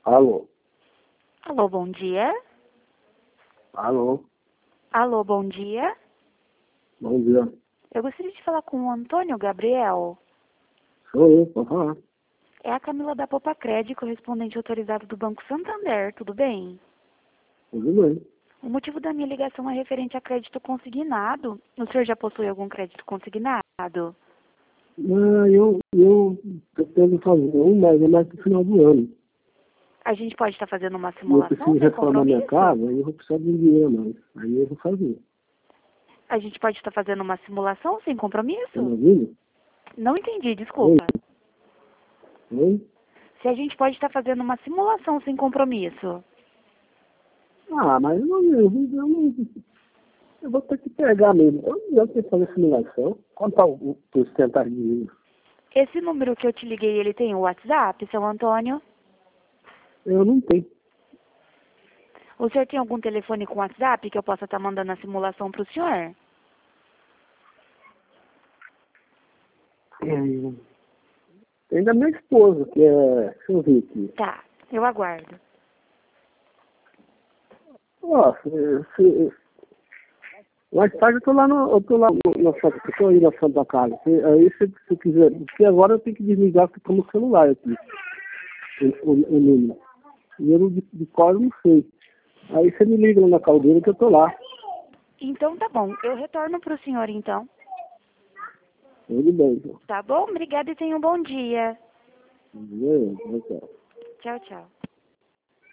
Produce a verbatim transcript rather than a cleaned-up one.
Alô? Alô, bom dia. Alô? Alô, bom dia. Bom dia. Eu gostaria de falar com o Antônio Gabriel. Sou eu, pode falar. É a Camila da Popa Cred, correspondente autorizado do Banco Santander, tudo bem? Tudo bem. O motivo da minha ligação é referente a crédito consignado. O senhor já possui algum crédito consignado? Ah, eu, eu pretendo fazer um, mas é mais pro final do ano. A gente pode estar fazendo uma E eu simulação preciso sem reformar minha compromisso? casa e eu vou precisar de um dinheiro a mais. Aí eu vou fazer. A gente pode estar fazendo uma simulação sem Tá me compromisso? ouvindo? Não entendi, Oi? desculpa. Oi? Se a gente pode estar fazendo uma simulação sem compromisso. Ah, mas eu, eu, eu, não- eu vou ter que pegar mesmo. Eu não tenho que fazer simulação. Quanto tá o o porcentagem de juros? Esse número que eu te liguei, ele tem o WhatsApp, seu Antônio? Eu não tenho. O senhor tem algum telefone com WhatsApp que eu possa estar mandando a simulação para o senhor? É, tem da minha esposa, que é. Deixa eu ver aqui. Tá, eu aguardo. Ó, se, se, mais tarde eu tô lá no, eu tô lá no, na Santa, eu tô aí na Santa Casa. Se, aí se você quiser, porque agora eu tenho que desligar porque tô no celular aqui, o, o, o número. E eu não- de, de cor eu não sei. Aí você me liga lá na caldeira que eu tô lá. Então tá bom, eu retorno para o senhor então. Tudo bem, então. Tá bom? Obrigada e tenha um bom dia. Beleza, tchau. Tchau, tchau.